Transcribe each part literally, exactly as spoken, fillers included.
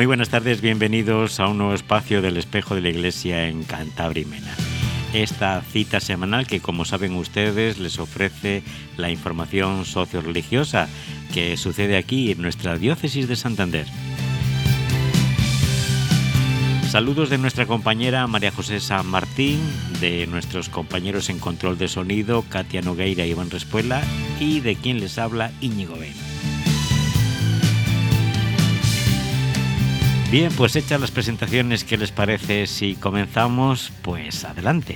Muy buenas tardes, bienvenidos a un nuevo espacio del Espejo de la Iglesia en Cantabria y Mena. Esta cita semanal que, como saben ustedes, les ofrece la información socio-religiosa que sucede aquí en nuestra diócesis de Santander. Saludos de nuestra compañera María José San Martín, de nuestros compañeros en control de sonido, Katia Nogueira y Iván Respuela, y de quien les habla, Íñigo Ben. Bien, pues hechas las presentaciones, ¿qué les parece si comenzamos? Pues adelante.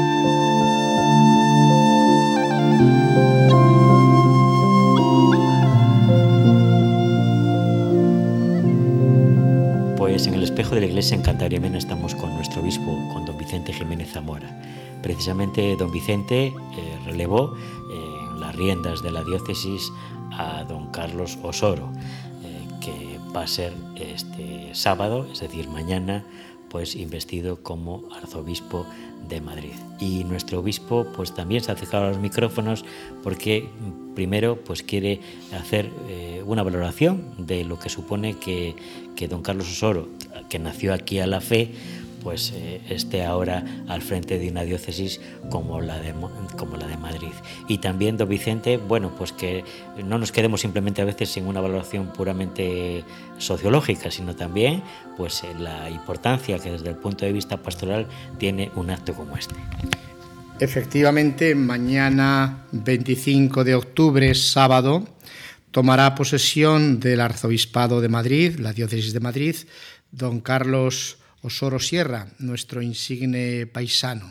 Pues en el Espejo de la Iglesia en Cantabria y Mena estamos con nuestro obispo, con don Vicente Jiménez Zamora. Precisamente don Vicente eh, relevó eh, en las riendas de la diócesis a don Carlos Osoro, eh, que va a ser este sábado, es decir, mañana, pues investido como arzobispo de Madrid. Y nuestro obispo pues también se ha acercado a los micrófonos porque primero pues quiere hacer eh, una valoración de lo que supone que, que don Carlos Osoro, que nació aquí a la fe, pues eh, esté ahora al frente de una diócesis como la de como la de Madrid. Y también don Vicente, bueno, pues que no nos quedemos simplemente a veces en una valoración puramente sociológica, sino también pues en la importancia que desde el punto de vista pastoral tiene un acto como este. Efectivamente, mañana veinticinco de octubre, sábado, tomará posesión del Arzobispado de Madrid, la diócesis de Madrid, don Carlos Osoro Sierra, nuestro insigne paisano.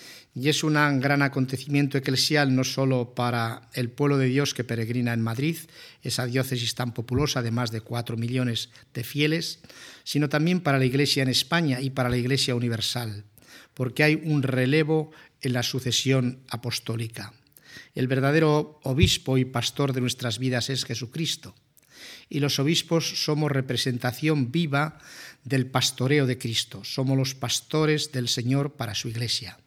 Y es un gran acontecimiento eclesial no solo para el pueblo de Dios que peregrina en Madrid, esa diócesis tan populosa de más de cuatro millones de fieles, sino también para la Iglesia en España y para la Iglesia universal, porque hay un relevo en la sucesión apostólica. El verdadero obispo y pastor de nuestras vidas es Jesucristo, y los obispos somos representación viva del pastoreo de Cristo. Somos los pastores del Señor para su Iglesia.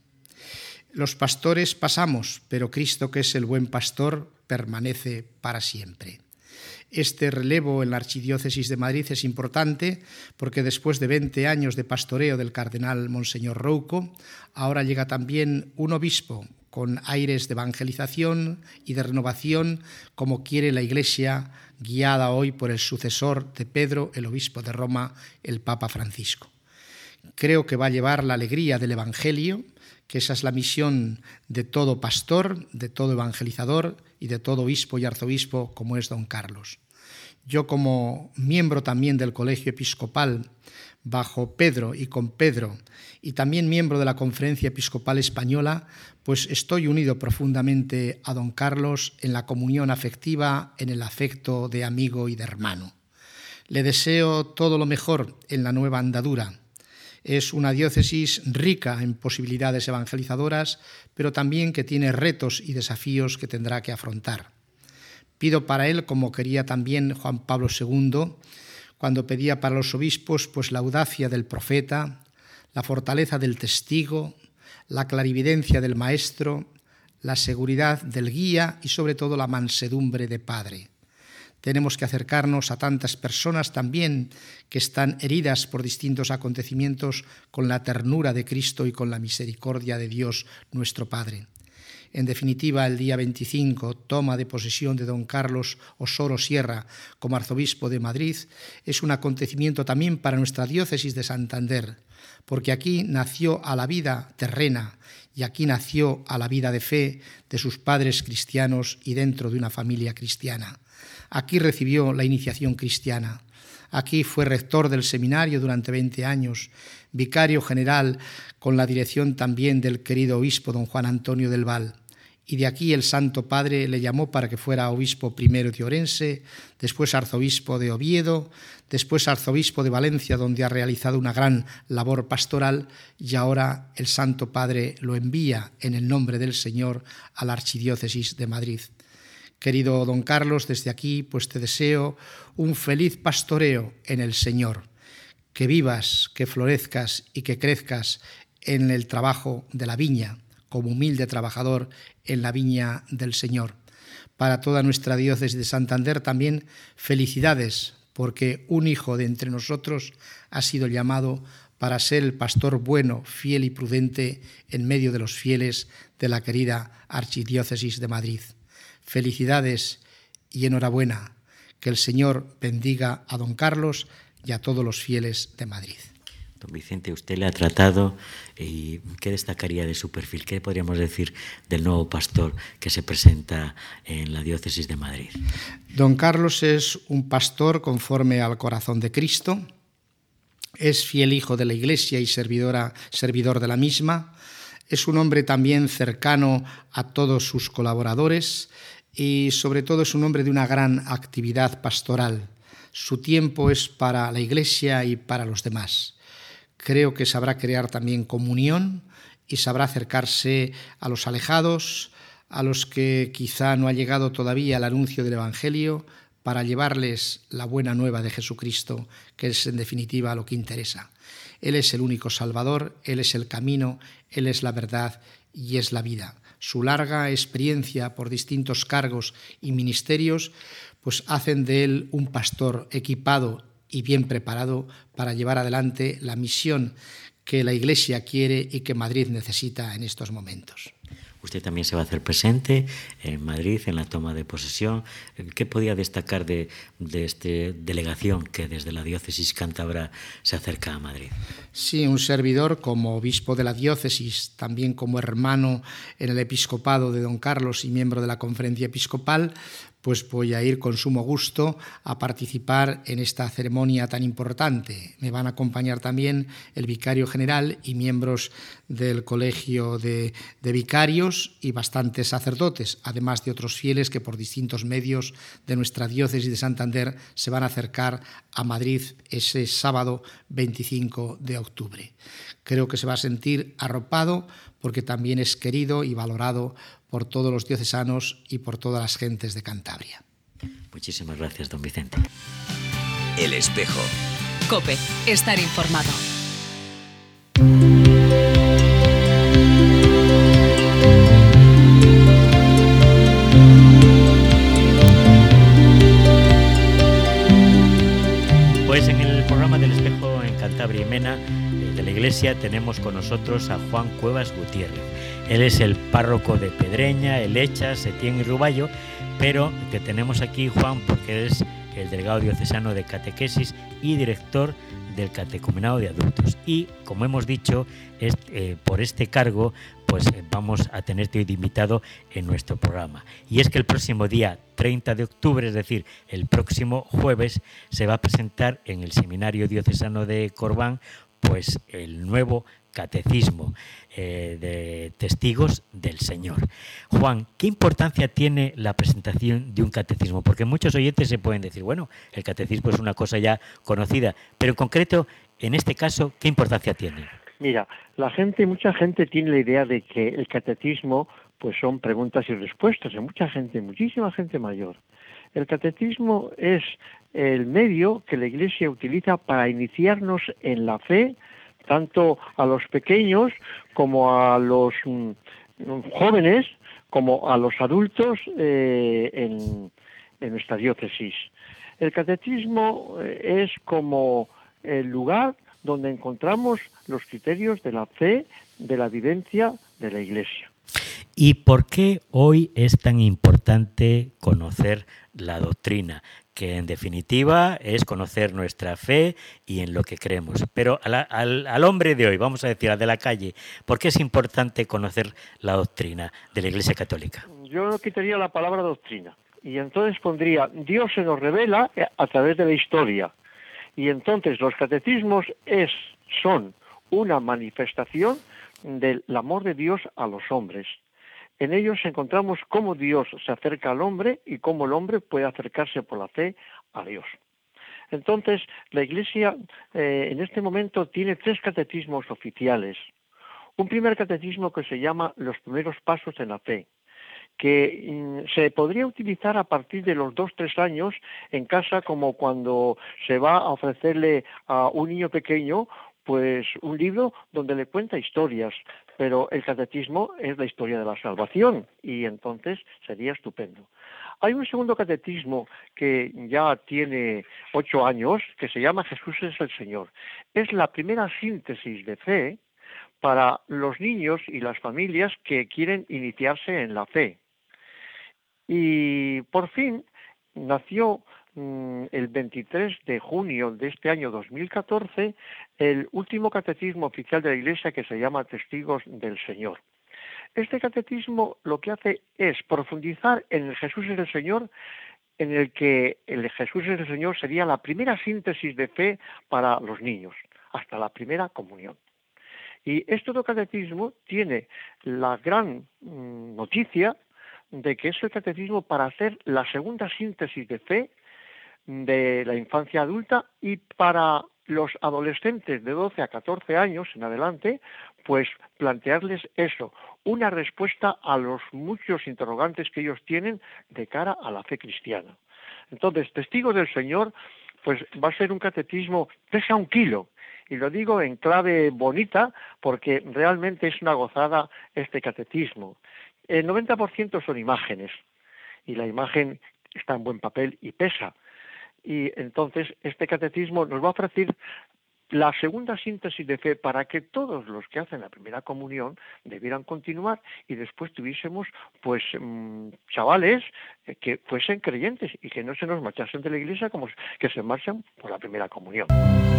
Los pastores pasamos, pero Cristo, que es el buen pastor, permanece para siempre. Este relevo en la Archidiócesis de Madrid es importante porque después de veinte años de pastoreo del cardenal Monseñor Rouco, ahora llega también un obispo con aires de evangelización y de renovación, como quiere la Iglesia, guiada hoy por el sucesor de Pedro, el obispo de Roma, el Papa Francisco. Creo que va a llevar la alegría del Evangelio, que esa es la misión de todo pastor, de todo evangelizador y de todo obispo y arzobispo como es don Carlos. Yo, como miembro también del Colegio Episcopal bajo Pedro y con Pedro, y también miembro de la Conferencia Episcopal Española, pues estoy unido profundamente a don Carlos en la comunión afectiva, en el afecto de amigo y de hermano. Le deseo todo lo mejor en la nueva andadura. Es una diócesis rica en posibilidades evangelizadoras, pero también que tiene retos y desafíos que tendrá que afrontar. Pido para él, como quería también Juan Pablo segundo, cuando pedía para los obispos, pues la audacia del profeta, la fortaleza del testigo, la clarividencia del maestro, la seguridad del guía y sobre todo la mansedumbre de padre. Tenemos que acercarnos a tantas personas también que están heridas por distintos acontecimientos con la ternura de Cristo y con la misericordia de Dios nuestro Padre. En definitiva, el día veinticinco, toma de posesión de don Carlos Osoro Sierra como arzobispo de Madrid, es un acontecimiento también para nuestra diócesis de Santander, porque aquí nació a la vida terrena y aquí nació a la vida de fe de sus padres cristianos y dentro de una familia cristiana. Aquí recibió la iniciación cristiana. Aquí fue rector del seminario durante veinte años, vicario general con la dirección también del querido obispo don Juan Antonio del Val. Y de aquí el Santo Padre le llamó para que fuera obispo primero de Orense, después arzobispo de Oviedo, después arzobispo de Valencia, donde ha realizado una gran labor pastoral, y ahora el Santo Padre lo envía en el nombre del Señor a la Archidiócesis de Madrid. Querido don Carlos, desde aquí pues te deseo un feliz pastoreo en el Señor, que vivas, que florezcas y que crezcas en el trabajo de la viña, como humilde trabajador en la viña del Señor. Para toda nuestra diócesis de Santander también felicidades porque un hijo de entre nosotros ha sido llamado para ser el pastor bueno, fiel y prudente en medio de los fieles de la querida Archidiócesis de Madrid. Felicidades y enhorabuena. Que el Señor bendiga a don Carlos y a todos los fieles de Madrid. Don Vicente, usted le ha tratado y ¿qué destacaría de su perfil? ¿Qué podríamos decir del nuevo pastor que se presenta en la diócesis de Madrid? Don Carlos es un pastor conforme al corazón de Cristo, es fiel hijo de la Iglesia y servidora, servidor de la misma, es un hombre también cercano a todos sus colaboradores y sobre todo es un hombre de una gran actividad pastoral. Su tiempo es para la Iglesia y para los demás. Creo que sabrá crear también comunión y sabrá acercarse a los alejados, a los que quizá no ha llegado todavía el anuncio del Evangelio, para llevarles la buena nueva de Jesucristo, que es en definitiva lo que interesa. Él es el único Salvador, Él es el camino, Él es la verdad y es la vida. Su larga experiencia por distintos cargos y ministerios pues hacen de él un pastor equipado y bien preparado para llevar adelante la misión que la Iglesia quiere y que Madrid necesita en estos momentos. Usted también se va a hacer presente en Madrid en la toma de posesión. ¿Qué podía destacar de, de esta delegación que desde la diócesis cántabra se acerca a Madrid? Sí, un servidor como obispo de la diócesis, también como hermano en el episcopado de don Carlos y miembro de la conferencia episcopal, pues voy a ir con sumo gusto a participar en esta ceremonia tan importante. Me van a acompañar también el vicario general y miembros del colegio de, de vicarios y bastantes sacerdotes, además de otros fieles que por distintos medios de nuestra diócesis de Santander se van a acercar a Madrid ese sábado veinticinco de octubre. Creo que se va a sentir arropado porque también es querido y valorado por todos los diocesanos y por todas las gentes de Cantabria. Muchísimas gracias, don Vicente. El Espejo. COPE. Estar informado. Pues en el programa del Espejo en Cantabria y Mena de la Iglesia tenemos con nosotros a Juan Cuevas Gutiérrez. Él es el párroco de Pedreña, Elecha, Setién y Ruballo, pero que tenemos aquí, Juan, porque es el delegado diocesano de catequesis y director del catecumenado de adultos. Y, como hemos dicho, es, eh, por este cargo, pues eh, vamos a tenerte hoy de invitado en nuestro programa. Y es que el próximo día treinta de octubre, es decir, el próximo jueves, se va a presentar en el Seminario Diocesano de Corbán, pues el nuevo Catecismo eh, de Testigos del Señor. Juan, ¿qué importancia tiene la presentación de un catecismo? Porque muchos oyentes se pueden decir, bueno, el catecismo es una cosa ya conocida, pero en concreto, en este caso, ¿qué importancia tiene? Mira, la gente, mucha gente tiene la idea de que el catecismo pues son preguntas y respuestas, de mucha gente, muchísima gente mayor. El catecismo es el medio que la Iglesia utiliza para iniciarnos en la fe, tanto a los pequeños como a los mm, jóvenes, como a los adultos eh, en, en nuestra diócesis. El catecismo eh, es como el lugar donde encontramos los criterios de la fe, de la vivencia de la Iglesia. ¿Y por qué hoy es tan importante conocer la doctrina? Que en definitiva es conocer nuestra fe y en lo que creemos. Pero a la, al, al hombre de hoy, vamos a decir, al de la calle, ¿por qué es importante conocer la doctrina de la Iglesia Católica? Yo no quitaría la palabra doctrina y entonces pondría, Dios se nos revela a través de la historia. Y entonces los catecismos es, son una manifestación del amor de Dios a los hombres. En ellos encontramos cómo Dios se acerca al hombre y cómo el hombre puede acercarse por la fe a Dios. Entonces, la Iglesia eh, en este momento tiene tres catecismos oficiales. Un primer catecismo que se llama Los primeros pasos en la fe, que mm, se podría utilizar a partir de los dos, tres años en casa, como cuando se va a ofrecerle a un niño pequeño pues un libro donde le cuenta historias, pero el catecismo es la historia de la salvación y entonces sería estupendo. Hay un segundo catecismo que ya tiene ocho años, que se llama Jesús es el Señor. Es la primera síntesis de fe para los niños y las familias que quieren iniciarse en la fe. Y por fin nació mmm, el veintitrés de junio de este año dos mil catorce el último catecismo oficial de la Iglesia, que se llama Testigos del Señor. Este catecismo lo que hace es profundizar en el Jesús es el Señor, en el que el Jesús es el Señor sería la primera síntesis de fe para los niños, hasta la primera comunión. Y este otro catecismo tiene la gran mmm, noticia de que es el catecismo para hacer la segunda síntesis de fe de la infancia adulta, y para los adolescentes de doce a catorce años en adelante, pues plantearles eso, una respuesta a los muchos interrogantes que ellos tienen de cara a la fe cristiana. Entonces, Testigos del Señor, pues va a ser un catecismo, pesa un kilo, y lo digo en clave bonita porque realmente es una gozada este catecismo. El noventa por ciento son imágenes, y la imagen está en buen papel y pesa. Y entonces este catecismo nos va a ofrecer la segunda síntesis de fe para que todos los que hacen la primera comunión debieran continuar y después tuviésemos pues mmm, chavales que fuesen creyentes y que no se nos marchasen de la iglesia como que se marchan por la primera comunión.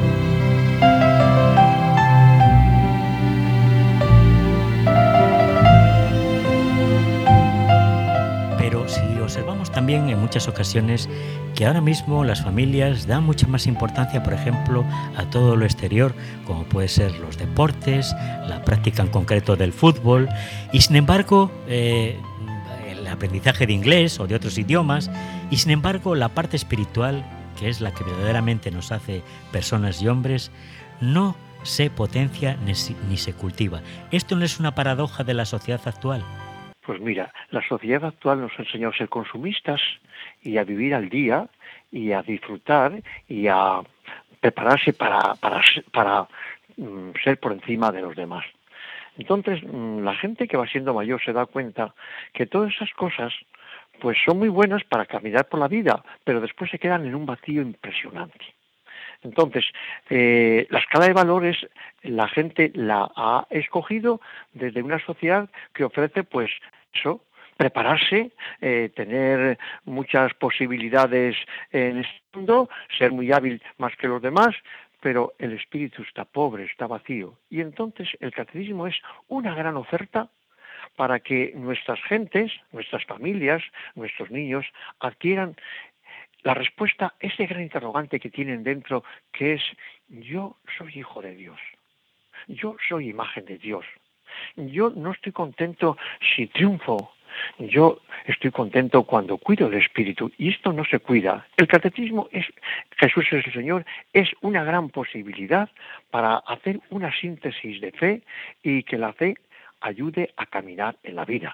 Pero si observamos también en muchas ocasiones que ahora mismo las familias dan mucha más importancia, por ejemplo, a todo lo exterior, como puede ser los deportes, la práctica en concreto del fútbol, y sin embargo eh, el aprendizaje de inglés o de otros idiomas, y sin embargo la parte espiritual, que es la que verdaderamente nos hace personas y hombres, no se potencia ni, ni se cultiva. ¿Esto no es una paradoja de la sociedad actual? Pues mira, la sociedad actual nos enseñó a ser consumistas y a vivir al día y a disfrutar y a prepararse para, para, para um, ser por encima de los demás. Entonces, um, la gente que va siendo mayor se da cuenta que todas esas cosas pues son muy buenas para caminar por la vida, pero después se quedan en un vacío impresionante. Entonces, eh, la escala de valores la gente la ha escogido desde una sociedad que ofrece pues eso, prepararse, eh, tener muchas posibilidades en este mundo, ser muy hábil más que los demás, pero el espíritu está pobre, está vacío. Y entonces el catecismo es una gran oferta para que nuestras gentes, nuestras familias, nuestros niños adquieran la respuesta a ese gran interrogante que tienen dentro, que es: yo soy hijo de Dios, yo soy imagen de Dios, yo no estoy contento si triunfo, yo estoy contento cuando cuido el espíritu, y esto no se cuida. El catecismo es, Jesús es el Señor, es una gran posibilidad para hacer una síntesis de fe y que la fe ayude a caminar en la vida.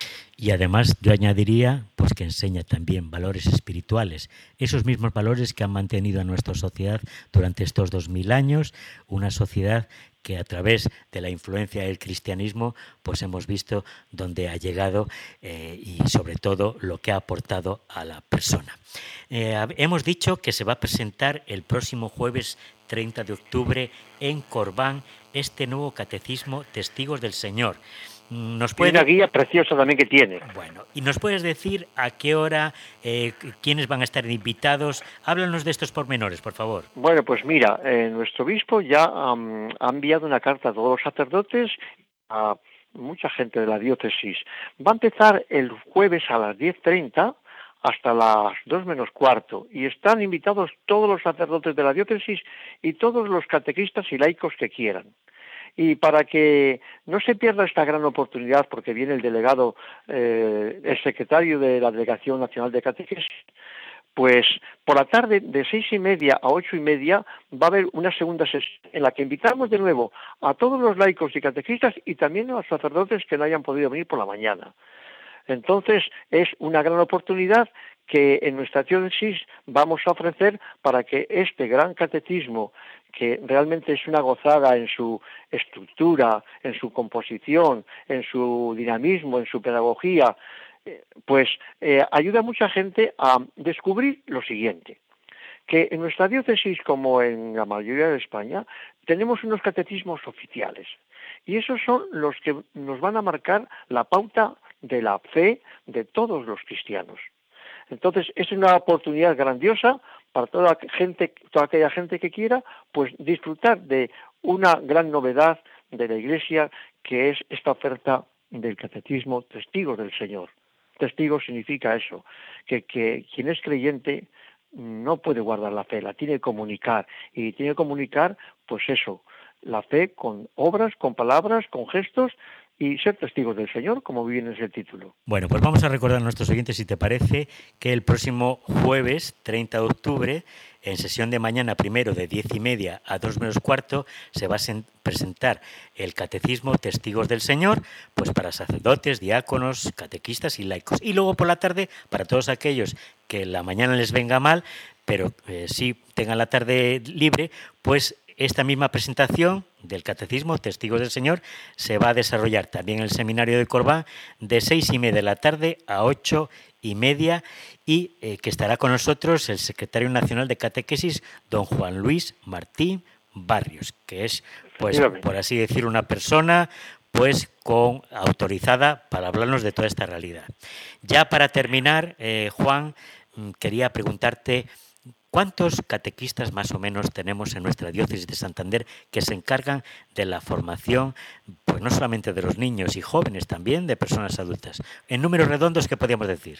Y además yo añadiría pues que enseña también valores espirituales, esos mismos valores que han mantenido a nuestra sociedad durante estos dos mil años, una sociedad que a través de la influencia del cristianismo pues hemos visto dónde ha llegado eh, y sobre todo lo que ha aportado a la persona. Eh, hemos dicho que se va a presentar el próximo jueves treinta de octubre en Corbán este nuevo catecismo Testigos del Señor. Nos puede... Una guía preciosa también que tiene. Bueno, ¿y nos puedes decir a qué hora, eh, quiénes van a estar invitados? Háblanos de estos pormenores, por favor. Bueno, pues mira, eh, nuestro obispo ya um, ha enviado una carta a todos los sacerdotes, a mucha gente de la diócesis. Va a empezar el jueves a las diez treinta hasta las dos menos cuarto, y están invitados todos los sacerdotes de la diócesis y todos los catequistas y laicos que quieran. Y para que no se pierda esta gran oportunidad, porque viene el delegado, eh, el secretario de la Delegación Nacional de Catequesis, pues por la tarde de seis y media a ocho y media va a haber una segunda sesión en la que invitamos de nuevo a todos los laicos y catequistas y también a los sacerdotes que no hayan podido venir por la mañana. Entonces es una gran oportunidad que en nuestra diócesis vamos a ofrecer para que este gran catecismo, que realmente es una gozada en su estructura, en su composición, en su dinamismo, en su pedagogía, eh, pues eh, ayuda a mucha gente a descubrir lo siguiente, que en nuestra diócesis, como en la mayoría de España, tenemos unos catecismos oficiales, y esos son los que nos van a marcar la pauta de la fe de todos los cristianos. Entonces, es una oportunidad grandiosa para toda gente, toda aquella gente que quiera, pues disfrutar de una gran novedad de la Iglesia, que es esta oferta del catecismo Testigos del Señor. Testigo significa eso, que, que quien es creyente no puede guardar la fe, la tiene que comunicar, y tiene que comunicar, pues eso, la fe con obras, con palabras, con gestos, y ser testigos del Señor, como viene ese título. Bueno, pues vamos a recordar a nuestros oyentes, si te parece, que el próximo jueves, treinta de octubre, en sesión de mañana primero de diez y media a dos menos cuarto, se va a presentar el Catecismo Testigos del Señor, pues para sacerdotes, diáconos, catequistas y laicos. Y luego por la tarde, para todos aquellos que la mañana les venga mal, pero eh, sí tengan la tarde libre, pues esta misma presentación del Catecismo Testigos del Señor se va a desarrollar también en el Seminario de Corbán de seis y media de la tarde a ocho y media, y eh, que estará con nosotros el secretario nacional de Catequesis, don Juan Luis Martín Barrios, que es, pues, por así decir, una persona pues con autorizada para hablarnos de toda esta realidad. Ya para terminar, eh, Juan, quería preguntarte, ¿cuántos catequistas más o menos tenemos en nuestra diócesis de Santander que se encargan de la formación, pues no solamente de los niños y jóvenes, también de personas adultas? En números redondos, ¿qué podríamos decir?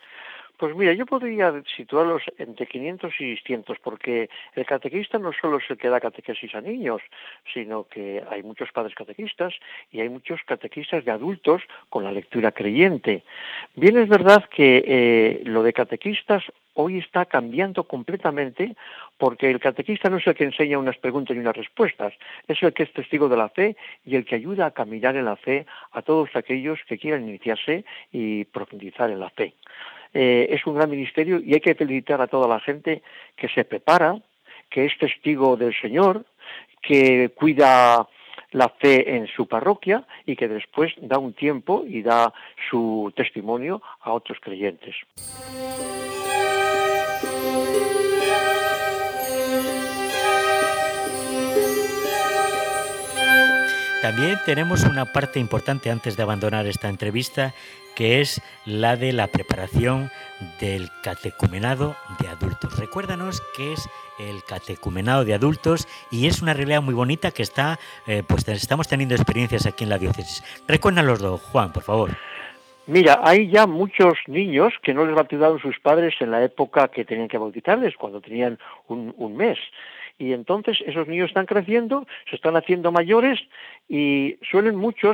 Pues mira, yo podría situarlos entre quinientos y seiscientos, porque el catequista no solo es el que da catequesis a niños, sino que hay muchos padres catequistas y hay muchos catequistas de adultos con la lectura creyente. Bien, es verdad que eh, lo de catequistas hoy está cambiando completamente, porque el catequista no es el que enseña unas preguntas y unas respuestas, es el que es testigo de la fe y el que ayuda a caminar en la fe a todos aquellos que quieran iniciarse y profundizar en la fe. Eh, es un gran ministerio y hay que felicitar a toda la gente que se prepara, que es testigo del Señor, que cuida la fe en su parroquia y que después da un tiempo y da su testimonio a otros creyentes. También tenemos una parte importante antes de abandonar esta entrevista, que es la de la preparación del catecumenado de adultos. Recuérdanos qué es el catecumenado de adultos, y es una realidad muy bonita que está, eh, pues estamos teniendo experiencias aquí en la diócesis. Recuérdanos, Juan, por favor. Mira, hay ya muchos niños que no les bautizaron sus padres en la época que tenían que bautizarles, cuando tenían un, un mes. Y entonces esos niños están creciendo, se están haciendo mayores y suelen muchos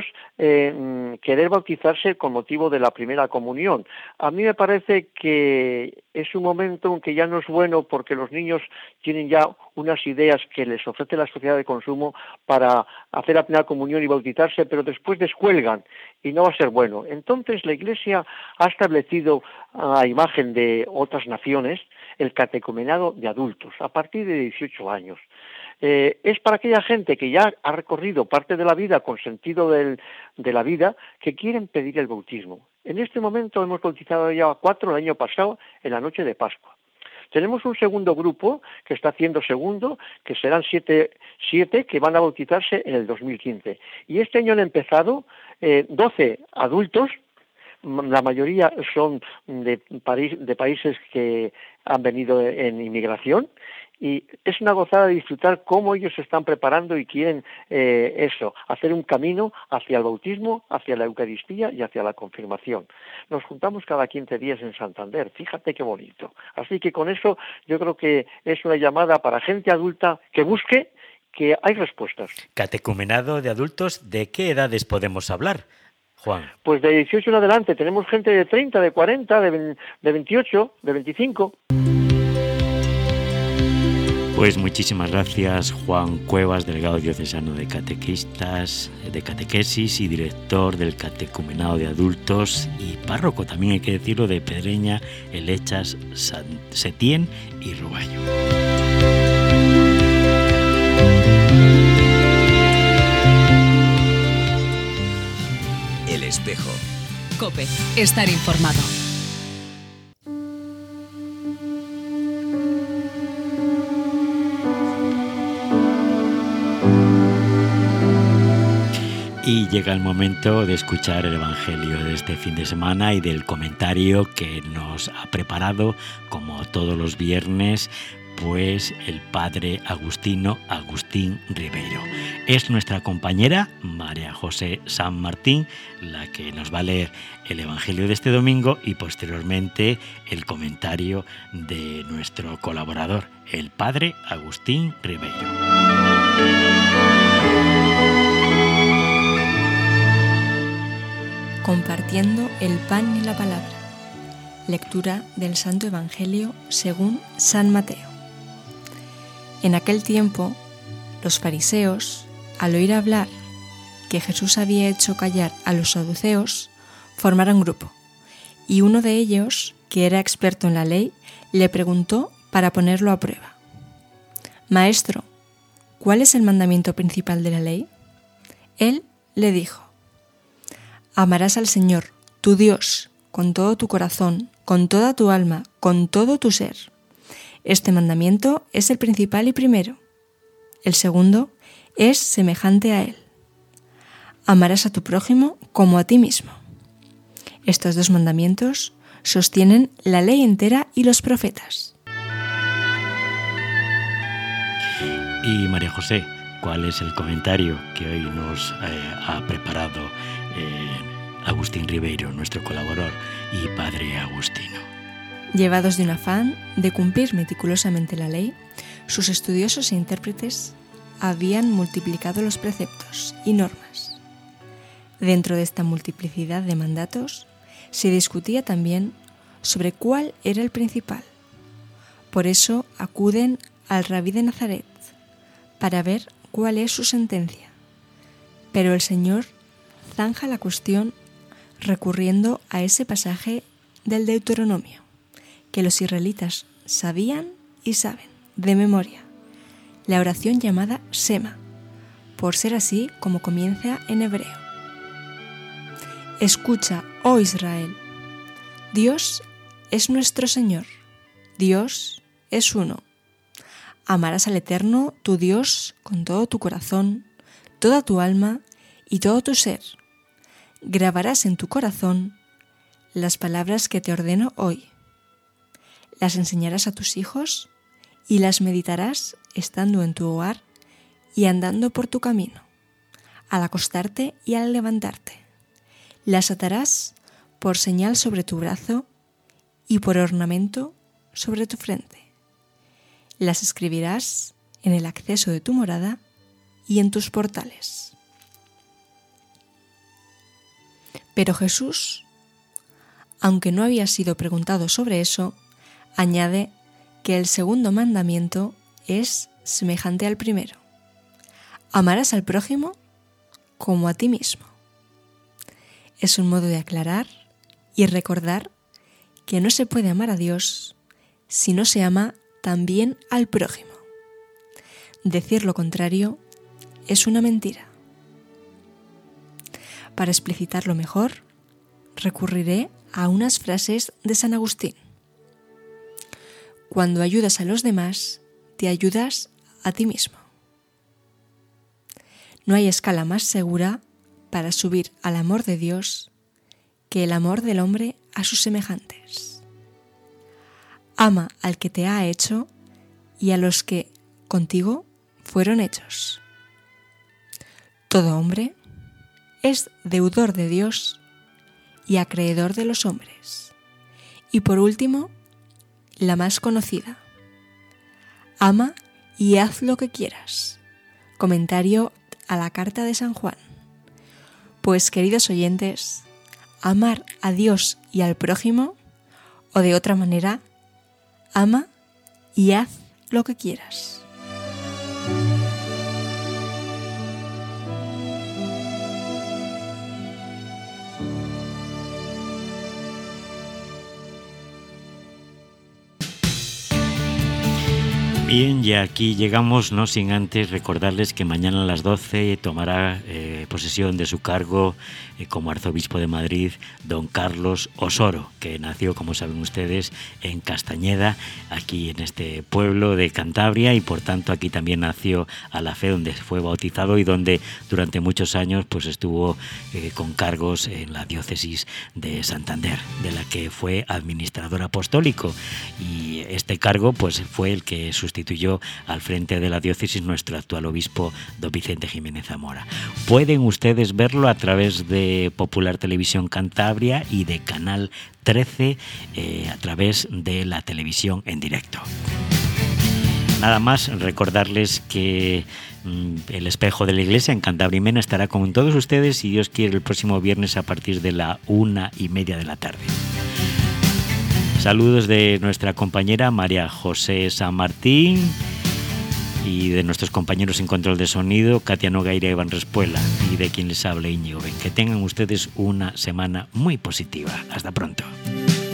eh, querer bautizarse con motivo de la primera comunión. A mí me parece que es un momento en que ya no es bueno, porque los niños tienen ya unas ideas que les ofrece la sociedad de consumo para hacer la primera comunión y bautizarse, pero después descuelgan y no va a ser bueno. Entonces la Iglesia ha establecido, a imagen de otras naciones, el catecumenado de adultos a partir de dieciocho años. Eh, es para aquella gente que ya ha recorrido parte de la vida con sentido del, de la vida, que quieren pedir el bautismo. En este momento hemos bautizado ya a cuatro el año pasado, en la noche de Pascua. Tenemos un segundo grupo que está haciendo segundo, que serán siete, siete que van a bautizarse en el dos mil quince. Y este año han empezado eh, doce adultos. La mayoría son de, París, de países que han venido en inmigración, y es una gozada de disfrutar cómo ellos se están preparando y quieren eh, eso, hacer un camino hacia el bautismo, hacia la Eucaristía y hacia la confirmación. Nos juntamos cada quince días en Santander, fíjate qué bonito. Así que con eso yo creo que es una llamada para gente adulta que busque, que hay respuestas. Catecumenado de adultos, ¿de qué edades podemos hablar, Juan? Pues de dieciocho en adelante, tenemos gente de treinta, de cuarenta, de veintiocho, de veinticinco. Pues muchísimas gracias, Juan Cuevas, delegado diocesano de catequistas, de catequesis y director del catecumenado de adultos, y párroco, también hay que decirlo, de Pedreña, Elechas, Setién y Roballo. espejo. COPE. Estar informado. Y llega el momento de escuchar el Evangelio de este fin de semana y del comentario que nos ha preparado, como todos los viernes, pues el padre agustino Agustín Ribeiro. Es nuestra compañera María José San Martín la que nos va a leer el Evangelio de este domingo y posteriormente el comentario de nuestro colaborador, el padre Agustín Ribeiro. Compartiendo el pan y la palabra. Lectura del Santo Evangelio según San Mateo. En aquel tiempo, los fariseos, al oír hablar que Jesús había hecho callar a los saduceos, formaron grupo, y uno de ellos, que era experto en la ley, le preguntó para ponerlo a prueba: «Maestro, ¿cuál es el mandamiento principal de la ley?». Él le dijo: «Amarás al Señor, tu Dios, con todo tu corazón, con toda tu alma, con todo tu ser. Este mandamiento es el principal y primero. El segundo es semejante a él. Amarás a tu prójimo como a ti mismo. Estos dos mandamientos sostienen la ley entera y los profetas». Y María José, ¿cuál es el comentario que hoy nos eh, ha preparado eh, Agustín Ribeiro, nuestro colaborador y padre agustino? Llevados de un afán de cumplir meticulosamente la ley, sus estudiosos e intérpretes habían multiplicado los preceptos y normas. Dentro de esta multiplicidad de mandatos se discutía también sobre cuál era el principal. Por eso acuden al rabí de Nazaret para ver cuál es su sentencia. Pero el Señor zanja la cuestión recurriendo a ese pasaje del Deuteronomio, que los israelitas sabían y saben de memoria, la oración llamada Shema, por ser así como comienza en hebreo. Escucha, oh Israel, Dios es nuestro Señor, Dios es uno. Amarás al Eterno, tu Dios, con todo tu corazón, toda tu alma y todo tu ser. Grabarás en tu corazón las palabras que te ordeno hoy. Las enseñarás a tus hijos y las meditarás estando en tu hogar y andando por tu camino, al acostarte y al levantarte. Las atarás por señal sobre tu brazo y por ornamento sobre tu frente. Las escribirás en el acceso de tu morada y en tus portales». Pero Jesús, aunque no había sido preguntado sobre eso, añade que el segundo mandamiento es semejante al primero: amarás al prójimo como a ti mismo. Es un modo de aclarar y recordar que no se puede amar a Dios si no se ama también al prójimo. Decir lo contrario es una mentira. Para explicitarlo mejor, recurriré a unas frases de San Agustín. Cuando ayudas a los demás, te ayudas a ti mismo. No hay escala más segura para subir al amor de Dios que el amor del hombre a sus semejantes. Ama al que te ha hecho y a los que contigo fueron hechos. Todo hombre es deudor de Dios y acreedor de los hombres. Y por último, la más conocida: ama y haz lo que quieras. Comentario a la carta de San Juan. Pues, queridos oyentes, amar a Dios y al prójimo, o de otra manera, ama y haz lo que quieras. Bien, y aquí llegamos, no sin antes recordarles que mañana a las doce tomará eh, posesión de su cargo eh, como arzobispo de Madrid don Carlos Osoro, que nació, como saben ustedes, en Castañeda, aquí en este pueblo de Cantabria, y por tanto aquí también nació a la fe, donde fue bautizado y donde durante muchos años pues estuvo eh, con cargos en la diócesis de Santander, de la que fue administrador apostólico, y este cargo pues fue el que sustituyó sustituyó al frente de la diócesis nuestro actual obispo don Vicente Jiménez Zamora. Pueden ustedes verlo a través de Popular Televisión Cantabria y de Canal trece eh, a través de la televisión en directo. Nada más recordarles que mmm, el Espejo de la Iglesia en Cantabria y Mena estará con todos ustedes, si Dios quiere, el próximo viernes a partir de la una y media de la tarde. Saludos de nuestra compañera María José San Martín y de nuestros compañeros en control de sonido, Katia Nogueira y Iván Respuela, y de quien les habla, Íñigo Ben. Que tengan ustedes una semana muy positiva. Hasta pronto.